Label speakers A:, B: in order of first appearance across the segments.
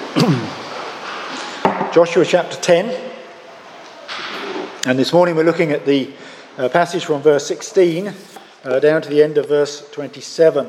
A: Joshua chapter 10, and this morning we're looking at the passage from verse 16 down to the end of verse 27.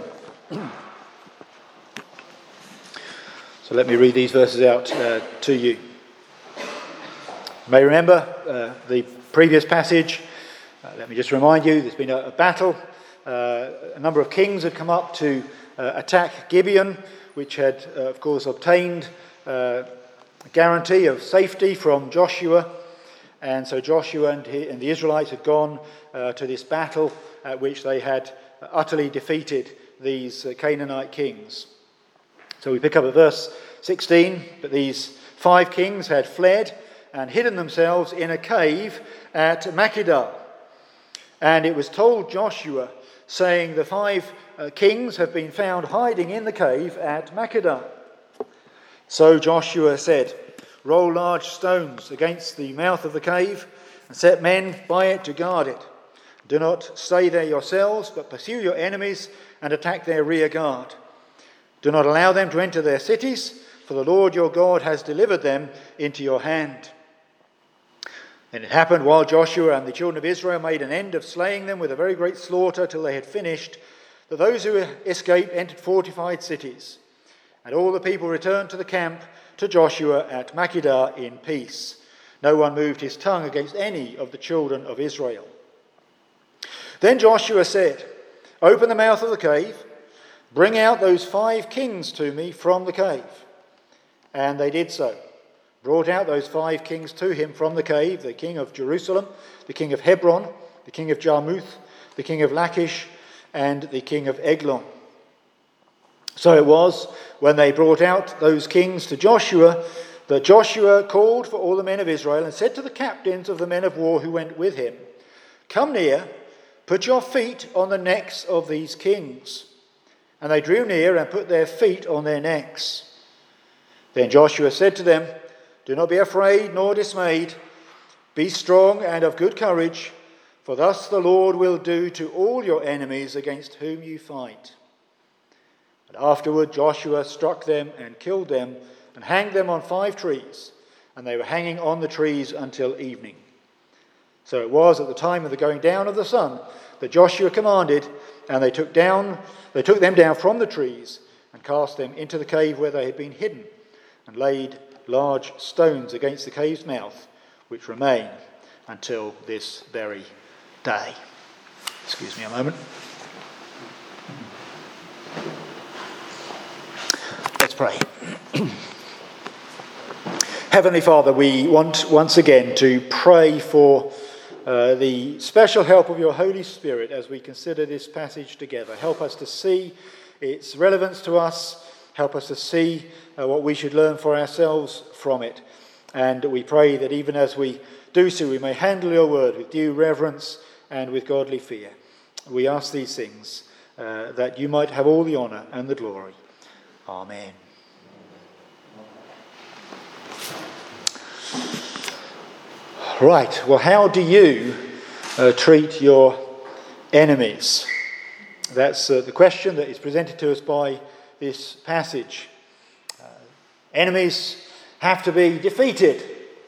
A: So let me read these verses out to you. You may remember the previous passage. Let me just remind you, there's been a battle. A number of kings had come up to attack Gibeon, which had, of course, obtained a guarantee of safety from Joshua. And so Joshua and the Israelites had gone to this battle at which they had utterly defeated these Canaanite kings. So we pick up at verse 16, but these 5 kings had fled and hidden themselves in a cave at Makkedah. And it was told Joshua, saying, the 5 kings have been found hiding in the cave at Makkedah. So Joshua said, roll large stones against the mouth of the cave and set men by it to guard it. Do not stay there yourselves, but pursue your enemies and attack their rear guard. Do not allow them to enter their cities, for the Lord your God has delivered them into your hand. And it happened while Joshua and the children of Israel made an end of slaying them with a very great slaughter till they had finished, that those who escaped entered fortified cities. And all the people returned to the camp to Joshua at Makkedah in peace. No one moved his tongue against any of the children of Israel. Then Joshua said, open the mouth of the cave, bring out those 5 kings to me from the cave. And they did so. Brought out those 5 kings to him from the cave, the king of Jerusalem, the king of Hebron, the king of Jarmuth, the king of Lachish, and the king of Eglon. So it was, when they brought out those kings to Joshua, that Joshua called for all the men of Israel and said to the captains of the men of war who went with him, come near, put your feet on the necks of these kings. And they drew near and put their feet on their necks. Then Joshua said to them, do not be afraid nor dismayed. Be strong and of good courage, for thus the Lord will do to all your enemies against whom you fight. And afterward Joshua struck them and killed them and hanged them on 5 trees, and they were hanging on the trees until evening. So it was at the time of the going down of the sun that Joshua commanded, and they took them down from the trees and cast them into the cave where they had been hidden, and laid large stones against the cave's mouth, which remain until this very day. Excuse me a moment. Let's pray. Heavenly Father, we want once again to pray for the special help of your Holy Spirit as we consider this passage together. Help us to see its relevance to us. Help us to see what we should learn for ourselves from it. And we pray that even as we do so, we may handle your word with due reverence and with godly fear. We ask these things that you might have all the honour and the glory. Amen. Right, well, how do you treat your enemies? That's the question that is presented to us by this passage. Enemies have to be defeated.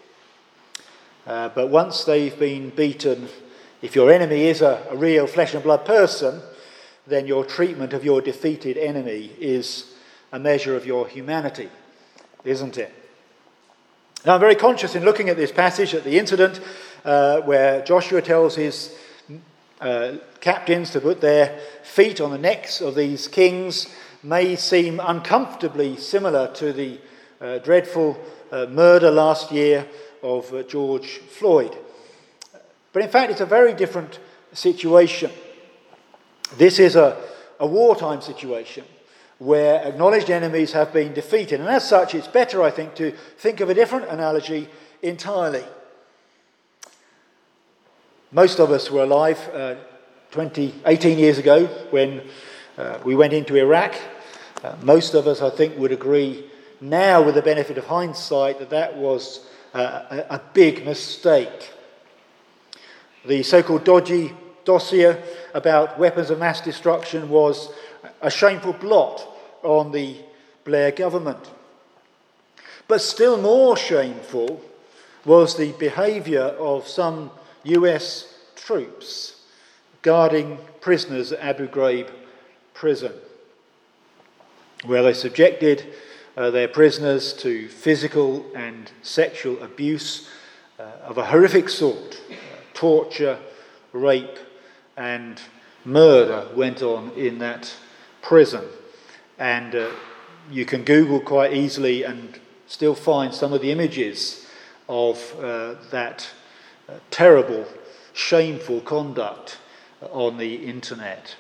A: But once they've been beaten, if your enemy is a real flesh and blood person, then your treatment of your defeated enemy is a measure of your humanity, isn't it? Now, I'm very conscious in looking at this passage, at the incident where Joshua tells his captains to put their feet on the necks of these kings, may seem uncomfortably similar to the dreadful murder last year of George Floyd. But in fact, it's a very different situation. This is a wartime situation where acknowledged enemies have been defeated. And as such, it's better, I think, to think of a different analogy entirely. Most of us were alive 18 years ago when we went into Iraq. Most of us, I think, would agree now, with the benefit of hindsight, that that was a big mistake. The so-called dodgy dossier about weapons of mass destruction was a shameful blot on the Blair government. But still more shameful was the behaviour of some US troops guarding prisoners at Abu Ghraib prison, where they subjected their prisoners to physical and sexual abuse of a horrific sort. Torture, rape and murder went on in that prison. And you can Google quite easily and still find some of the images of that terrible, shameful conduct on the internet.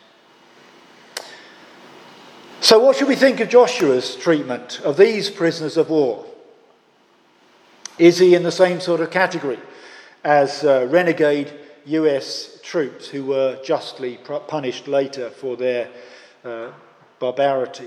A: So what should we think of Joshua's treatment of these prisoners of war? Is he in the same sort of category as renegade US troops who were justly punished later for their barbarity?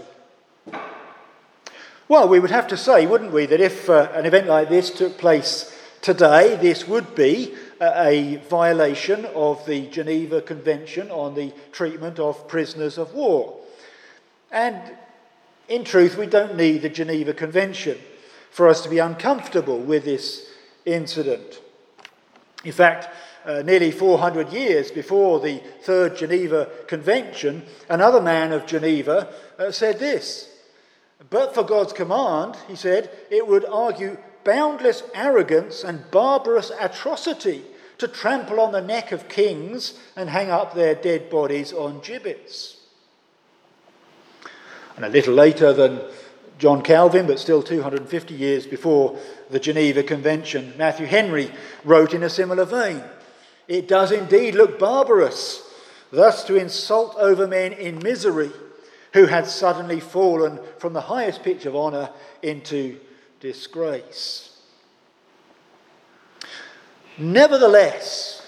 A: Well, we would have to say, wouldn't we, that if an event like this took place today, this would be a violation of the Geneva Convention on the treatment of prisoners of war. And in truth, we don't need the Geneva Convention for us to be uncomfortable with this incident. In fact, nearly 400 years before the Third Geneva Convention, another man of Geneva said this: "But for God's command," he said, "it would argue boundless arrogance and barbarous atrocity to trample on the neck of kings and hang up their dead bodies on gibbets." And a little later than John Calvin, but still 250 years before the Geneva Convention, Matthew Henry wrote in a similar vein: "It does indeed look barbarous thus to insult over men in misery who had suddenly fallen from the highest pitch of honour into disgrace." Nevertheless,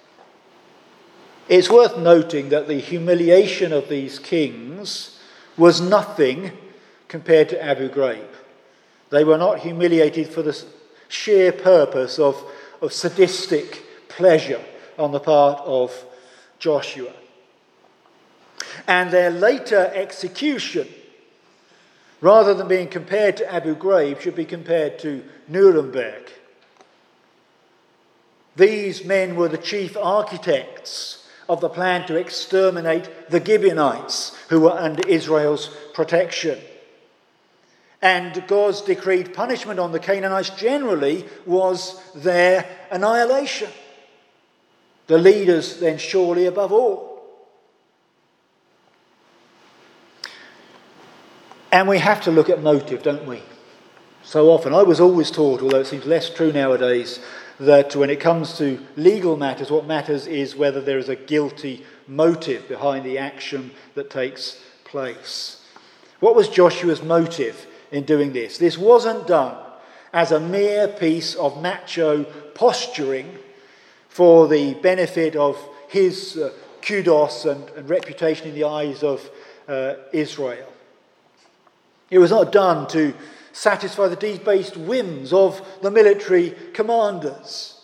A: it's worth noting that the humiliation of these kings was nothing compared to Abu Ghraib. They were not humiliated for the sheer purpose of sadistic pleasure on the part of Joshua. And their later execution, rather than being compared to Abu Ghraib, should be compared to Nuremberg. These men were the chief architects of the plan to exterminate the Gibeonites who were under Israel's protection. And God's decreed punishment on the Canaanites generally was their annihilation. The leaders then surely above all. And we have to look at motive, don't we? So often, I was always taught, although it seems less true nowadays, that when it comes to legal matters, what matters is whether there is a guilty motive behind the action that takes place. What was Joshua's motive in doing this? This wasn't done as a mere piece of macho posturing for the benefit of his kudos and reputation in the eyes of Israel. It was not done to satisfy the debased whims of the military commanders.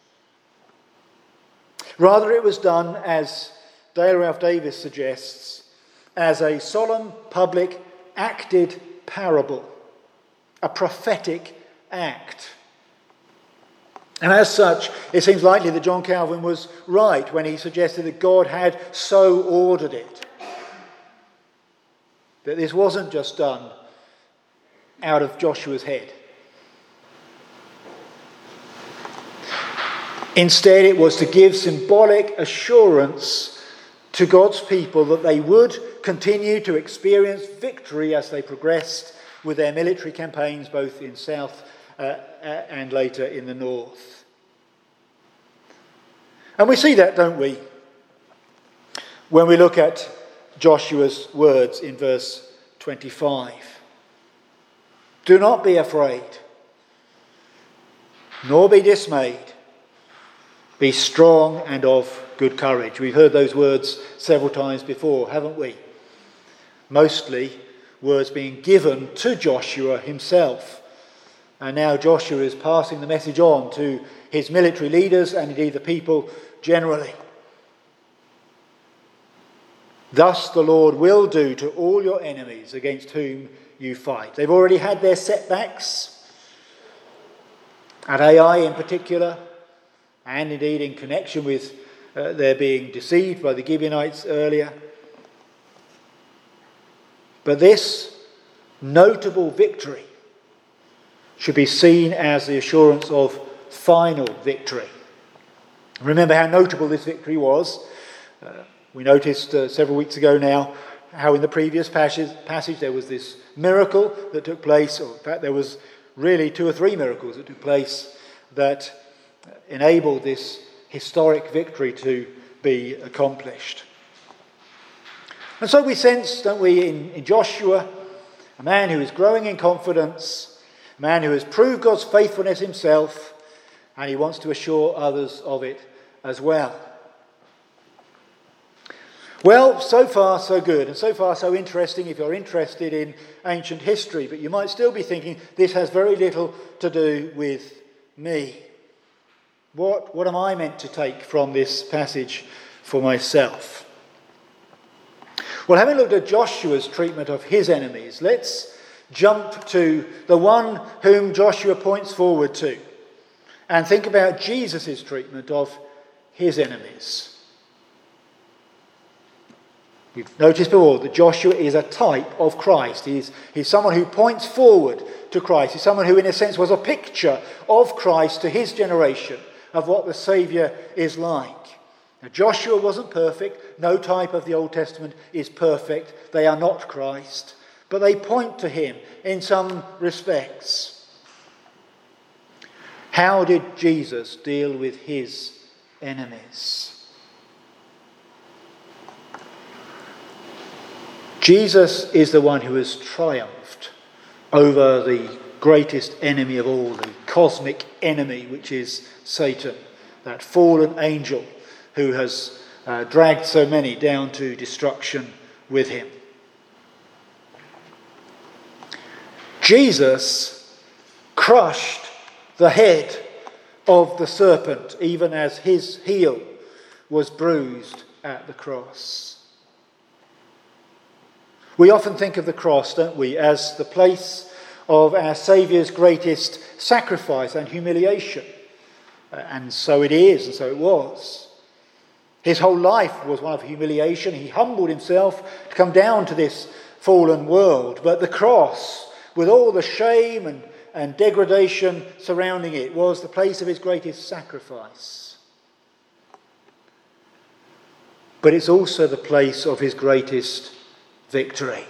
A: Rather, it was done, as Dale Ralph Davis suggests, as a solemn, public, acted parable, a prophetic act. And as such, it seems likely that John Calvin was right when he suggested that God had so ordered it. That this wasn't just done out of Joshua's head. Instead, it was to give symbolic assurance to God's people that they would continue to experience victory as they progressed with their military campaigns, both in south and later in the north. And we see that, don't we, when we look at Joshua's words in verse 25. "Do not be afraid, nor be dismayed. Be strong and of good courage." We've heard those words several times before, haven't we? Mostly words being given to Joshua himself. And now Joshua is passing the message on to his military leaders and indeed the people generally. "Thus the Lord will do to all your enemies against whom you fight." They've already had their setbacks. at Ai in particular, and indeed in connection with their being deceived by the Gibeonites earlier. But this notable victory should be seen as the assurance of final victory. Remember how notable this victory was. We noticed several weeks ago now how in the previous passage there was this miracle that took place, or in fact there was really 2 or 3 miracles that took place that enabled this historic victory to be accomplished. And so we sense, don't we, in Joshua, a man who is growing in confidence, a man who has proved God's faithfulness himself, and he wants to assure others of it as well. Well, so far so good, and so far so interesting if you're interested in ancient history, but you might still be thinking, this has very little to do with me. What am I meant to take from this passage for myself? Well, having looked at Joshua's treatment of his enemies, let's jump to the one whom Joshua points forward to and think about Jesus' treatment of his enemies. We've noticed before that Joshua is a type of Christ. He's someone who points forward to Christ. He's someone who, in a sense, was a picture of Christ to his generation, of what the Saviour is like. Now, Joshua wasn't perfect. No type of the Old Testament is perfect. They are not Christ. But they point to him in some respects. How did Jesus deal with his enemies? Jesus is the one who has triumphed over the greatest enemy of all, the cosmic enemy, which is Satan, that fallen angel who has dragged so many down to destruction with him. Jesus crushed the head of the serpent, even as his heel was bruised at the cross. We often think of the cross, don't we, as the place of our Saviour's greatest sacrifice and humiliation. And so it is, and so it was. His whole life was one of humiliation. He humbled himself to come down to this fallen world. But the cross, with all the shame and degradation surrounding it, was the place of his greatest sacrifice. But it's also the place of his greatest victory.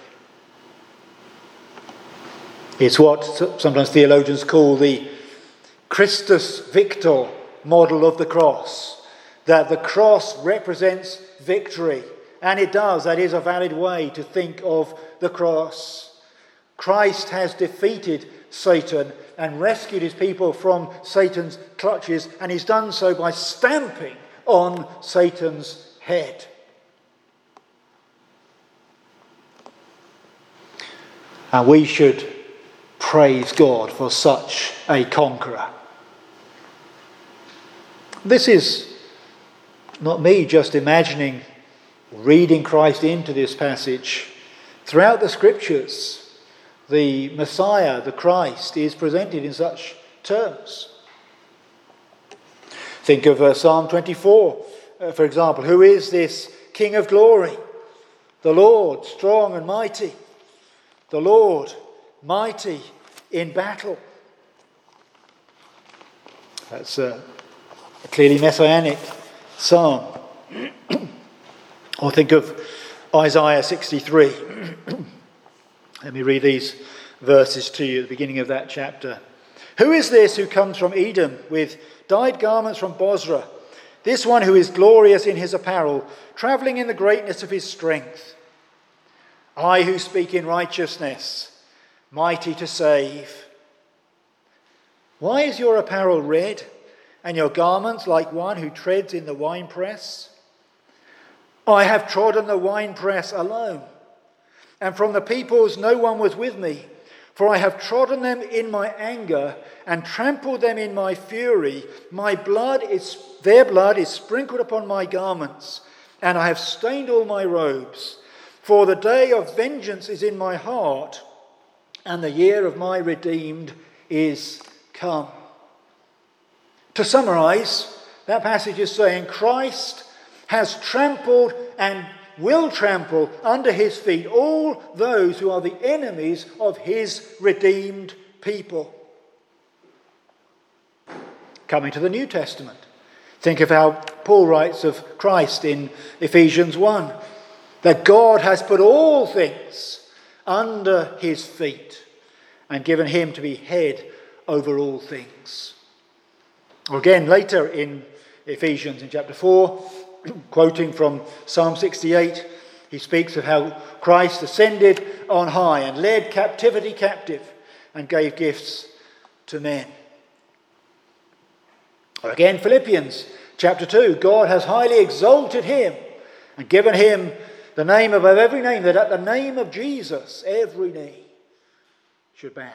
A: It's what sometimes theologians call the Christus Victor model of the cross, that the cross represents victory, and it does. That is a valid way to think of the cross. Christ has defeated Satan and rescued his people from Satan's clutches, and he's done so by stamping on Satan's head. And we should praise God for such a conqueror. This is not me just imagining, reading Christ into this passage. Throughout the scriptures, the Messiah, the Christ, is presented in such terms. Think of Psalm 24, for example. Who is this King of glory? The Lord, strong and mighty. The Lord, mighty in battle. That's a clearly messianic psalm. Or think of Isaiah 63. Let me read these verses to you at the beginning of that chapter. Who is this who comes from Edom with dyed garments from Bozrah? This one who is glorious in his apparel, travelling in the greatness of his strength. I who speak in righteousness, mighty to save. Why is your apparel red, and your garments like one who treads in the winepress? I have trodden the winepress alone, and from the peoples no one was with me. For I have trodden them in my anger, and trampled them in my fury. Their blood is sprinkled upon my garments, and I have stained all my robes. For the day of vengeance is in my heart, and the year of my redeemed is come. To summarise, that passage is saying Christ has trampled and will trample under his feet all those who are the enemies of his redeemed people. Coming to the New Testament, think of how Paul writes of Christ in Ephesians 1, that God has put all things under his feet and given him to be head over all things. Or again, later in Ephesians in chapter 4, quoting from Psalm 68, he speaks of how Christ ascended on high and led captivity captive and gave gifts to men. Or again, Philippians chapter 2, God has highly exalted him and given him the name above every name, that at the name of Jesus every knee should bow.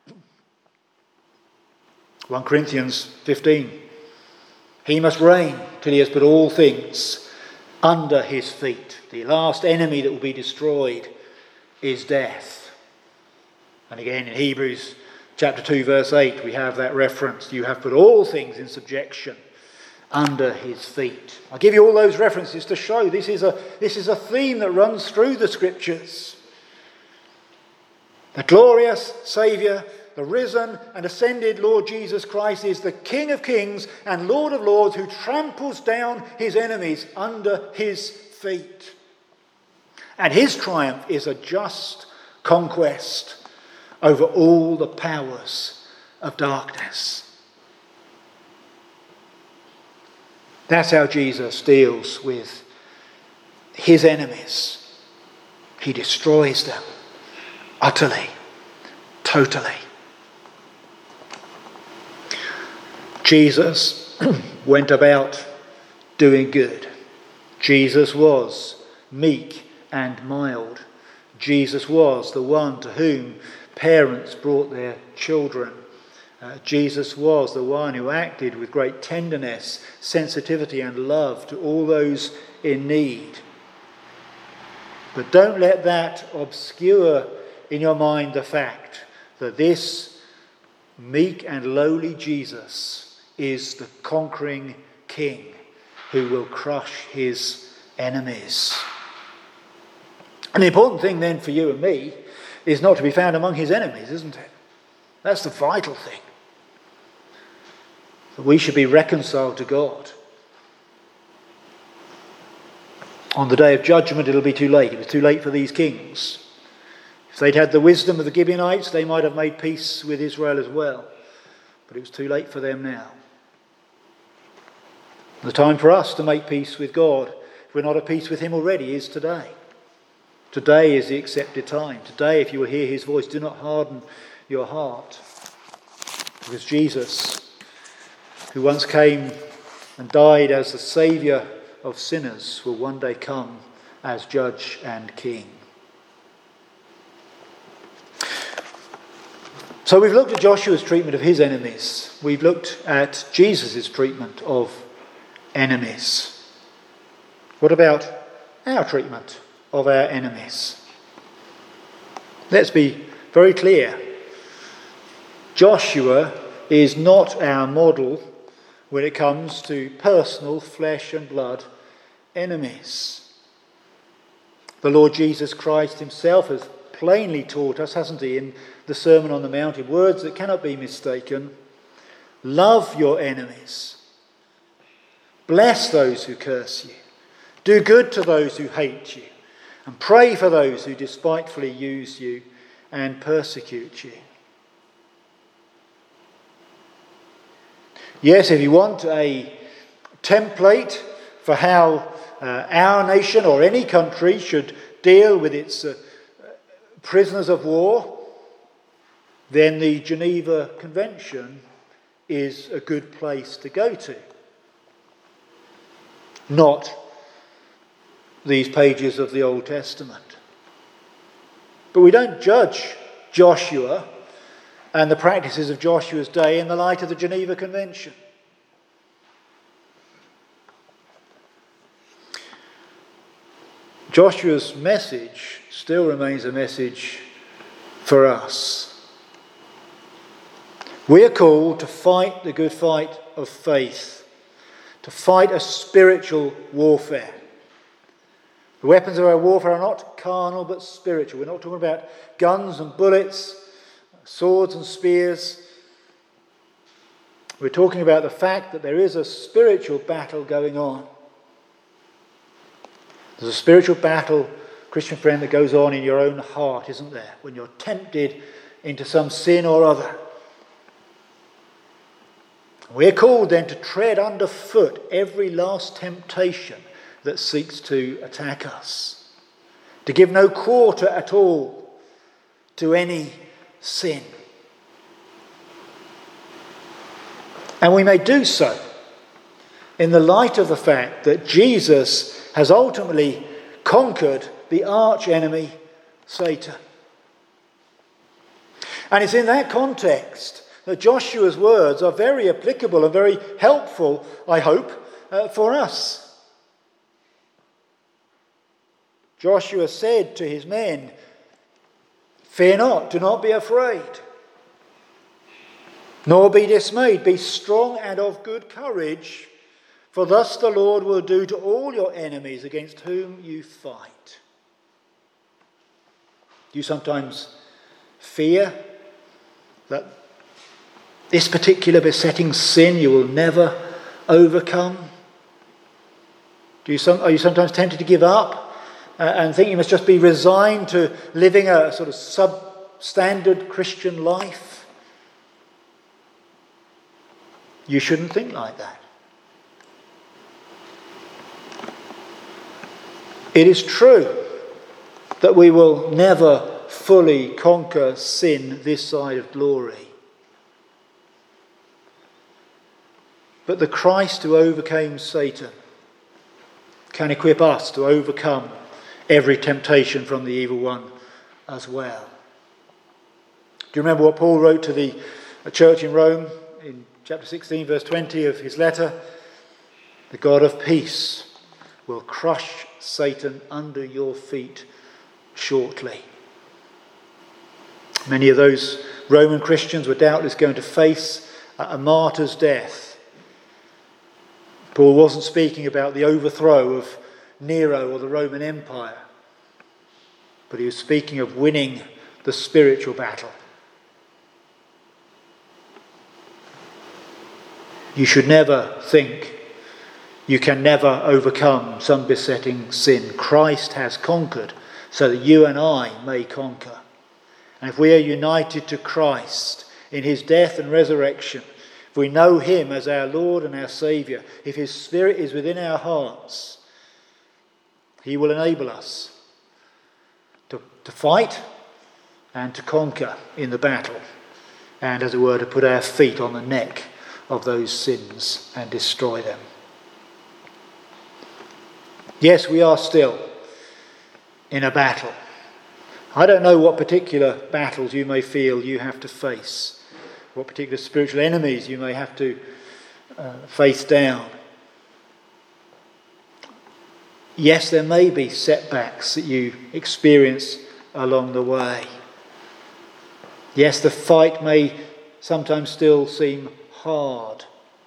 A: 1 Corinthians 15, he must reign till he has put all things under his feet. The last enemy that will be destroyed is death. And again in Hebrews chapter 2 verse 8 we have that reference. You have put all things in subjection under his feet. I'll give you all those references to show this is a theme that runs through the scriptures. The glorious Saviour, the risen and ascended Lord Jesus Christ is the King of kings and Lord of lords who tramples down his enemies under his feet. And his triumph is a just conquest over all the powers of darkness. That's how Jesus deals with his enemies. He destroys them utterly, totally. Jesus went about doing good. Jesus was meek and mild. Jesus was the one to whom parents brought their children. Jesus was the one who acted with great tenderness, sensitivity and love to all those in need. But don't let that obscure in your mind the fact that this meek and lowly Jesus is the conquering King who will crush his enemies. And the important thing then for you and me is not to be found among his enemies, isn't it? That's the vital thing. That we should be reconciled to God. On the day of judgment it'll be too late. It was too late for these kings. If they'd had the wisdom of the Gibeonites, they might have made peace with Israel as well. But it was too late for them now. The time for us to make peace with God, if we're not at peace with him already, is today. Today is the accepted time. Today, if you will hear his voice, do not harden your heart. Because Jesus, who once came and died as the Saviour of sinners, will one day come as Judge and King. So we've looked at Joshua's treatment of his enemies. We've looked at Jesus' treatment of enemies. What about our treatment of our enemies? Let's be very clear. Joshua is not our model when it comes to personal flesh and blood enemies. The Lord Jesus Christ himself has plainly taught us, hasn't he, in the Sermon on the Mount, in words that cannot be mistaken. Love your enemies. Bless those who curse you. Do good to those who hate you. And pray for those who despitefully use you and persecute you. Yes, if you want a template for how our nation or any country should deal with its prisoners of war, then the Geneva Convention is a good place to go to. Not these pages of the Old Testament. But we don't judge Joshua and the practices of Joshua's day in the light of the Geneva Convention. Joshua's message still remains a message for us. We are called to fight the good fight of faith, to fight a spiritual warfare. The weapons of our warfare are not carnal but spiritual. We're not talking about guns and bullets, swords and spears. We're talking about the fact that there is a spiritual battle going on. There's a spiritual battle, Christian friend, that goes on in your own heart, isn't there? When you're tempted into some sin or other. We're called then to tread underfoot every last temptation that seeks to attack us. To give no quarter at all to any sin. And we may do so in the light of the fact that Jesus has ultimately conquered the arch enemy, Satan. And it's in that context that Joshua's words are very applicable and very helpful, I hope, for us. Joshua said to his men, "Fear not, do not be afraid, nor be dismayed. Be strong and of good courage, for thus the Lord will do to all your enemies against whom you fight." Do you sometimes fear that this particular besetting sin you will never overcome? Are you sometimes tempted to give up and think you must just be resigned to living a sort of substandard Christian life? You shouldn't think like that. It is true that we will never fully conquer sin this side of glory. But the Christ who overcame Satan can equip us to overcome every temptation from the evil one as well. Do you remember what Paul wrote to the church in Rome in chapter 16, verse 20 of his letter? The God of peace will crush Satan under your feet shortly. Many of those Roman Christians were doubtless going to face a martyr's death. Paul wasn't speaking about the overthrow of Nero or the Roman Empire, but he was speaking of winning the spiritual battle. You should never think you can never overcome some besetting sin. Christ has conquered so that you and I may conquer. And if we are united to Christ in his death and resurrection, if we know him as our Lord and our Saviour, if his Spirit is within our hearts, he will enable us to fight and to conquer in the battle, and as it were, to put our feet on the neck of those sins and destroy them. Yes, we are still in a battle. I don't know what particular battles you may feel you have to face, what particular spiritual enemies you may have to face down. Yes, there may be setbacks that you experience along the way. Yes, the fight may sometimes still seem hard.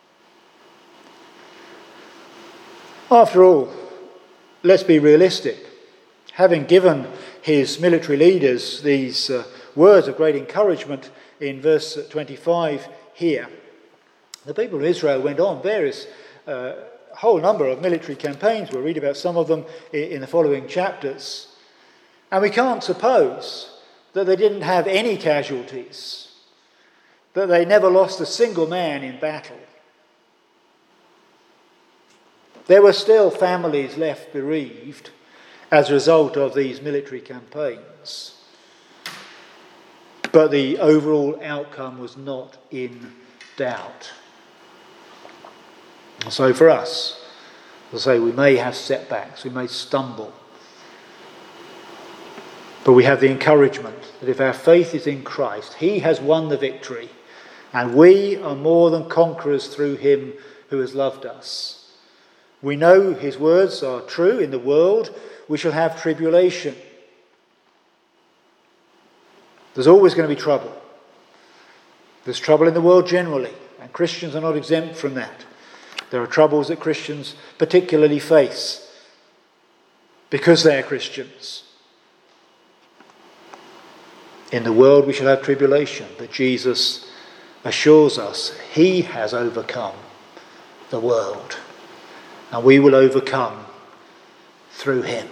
A: After all, let's be realistic. Having given his military leaders these words of great encouragement in verse 25 here, the people of Israel went on various whole number of military campaigns. We'll read about some of them in the following chapters. And we can't suppose that they didn't have any casualties, that they never lost a single man in battle. There were still families left bereaved as a result of these military campaigns. But the overall outcome was not in doubt. So for us, as I say, we may have setbacks, we may stumble. But we have the encouragement that if our faith is in Christ, he has won the victory, and we are more than conquerors through him who has loved us. We know his words are true. In the world we shall have tribulation. There's always going to be trouble. There's trouble in the world generally, And Christians are not exempt from that. There are troubles that Christians particularly face because they are Christians. In the world we shall have tribulation, but Jesus assures us he has overcome the world, and we will overcome through him.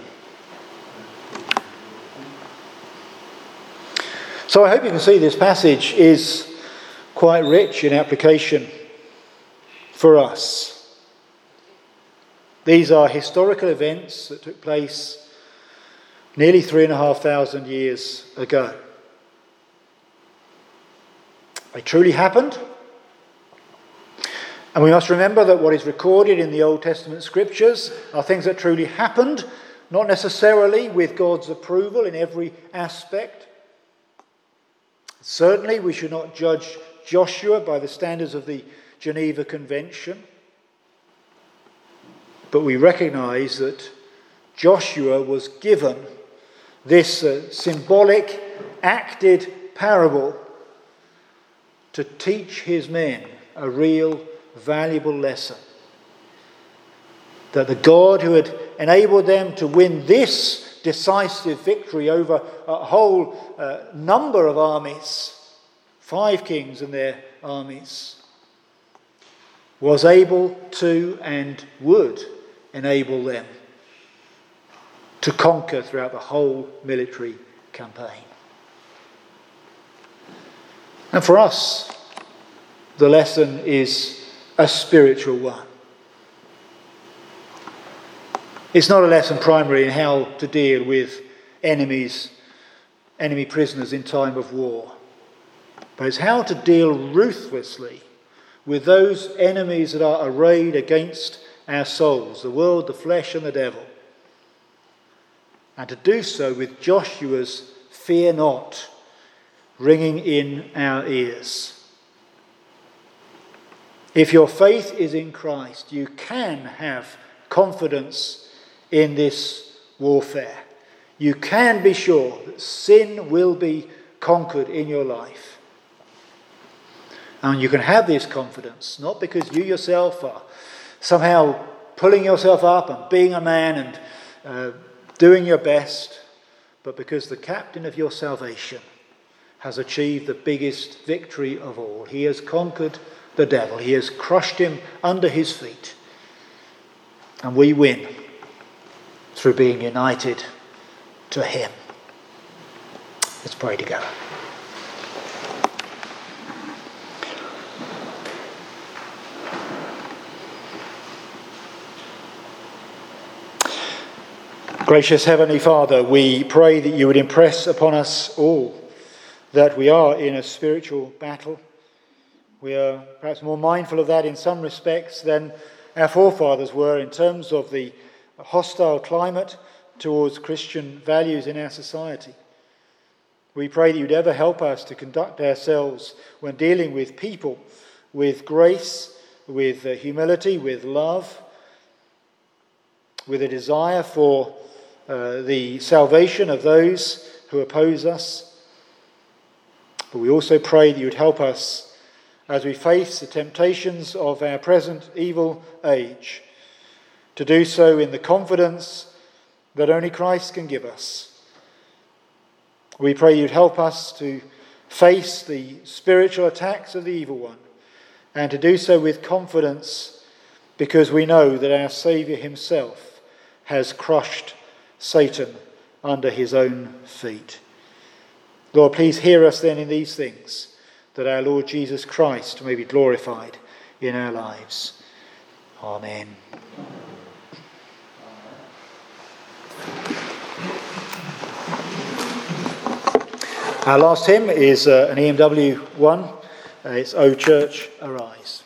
A: So I hope you can see this passage is quite rich in application for us. These are historical events that took place nearly 3,500 years ago. They truly happened. And we must remember that what is recorded in the Old Testament scriptures are things that truly happened, not necessarily with God's approval in every aspect. Certainly we should not judge Joshua by the standards of the Geneva Convention. But we recognise that Joshua was given this symbolic, acted parable to teach his men a real, valuable lesson. That the God who had enabled them to win this decisive victory over a whole number of armies, 5 kings and their armies, was able to and would enable them to conquer throughout the whole military campaign. And for us, the lesson is a spiritual one. It's not a lesson primarily in how to deal with enemy prisoners in time of war, but it's how to deal ruthlessly with those enemies that are arrayed against our souls, the world, the flesh and the devil. And to do so with Joshua's fear not ringing in our ears. If your faith is in Christ, you can have confidence in this warfare. You can be sure that sin will be conquered in your life. And you can have this confidence, not because you yourself are somehow pulling yourself up and being a man and doing your best, but because the captain of your salvation has achieved the biggest victory of all. He has conquered the devil. He has crushed him under his feet. And we win through being united to him. Let's pray together. Gracious Heavenly Father, we pray that you would impress upon us all that we are in a spiritual battle. We are perhaps more mindful of that in some respects than our forefathers were in terms of the hostile climate towards Christian values in our society. We pray that you'd ever help us to conduct ourselves when dealing with people with grace, with humility, with love, with a desire for the salvation of those who oppose us. But we also pray that you would help us as we face the temptations of our present evil age, to do so in the confidence that only Christ can give us. We pray you'd help us to face the spiritual attacks of the evil one, and to do so with confidence, because we know that our Saviour himself has crushed Satan under his own feet. Lord, please hear us then in these things, that our Lord Jesus Christ may be glorified in our lives. Amen. Our last hymn is an EMW one. It's O Church, Arise.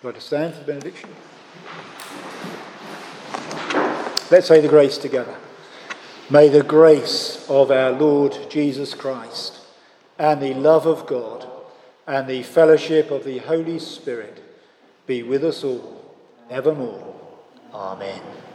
A: Let us stand for the benediction. Let's say the grace together. May the grace of our Lord Jesus Christ and the love of God and the fellowship of the Holy Spirit be with us all evermore. Amen.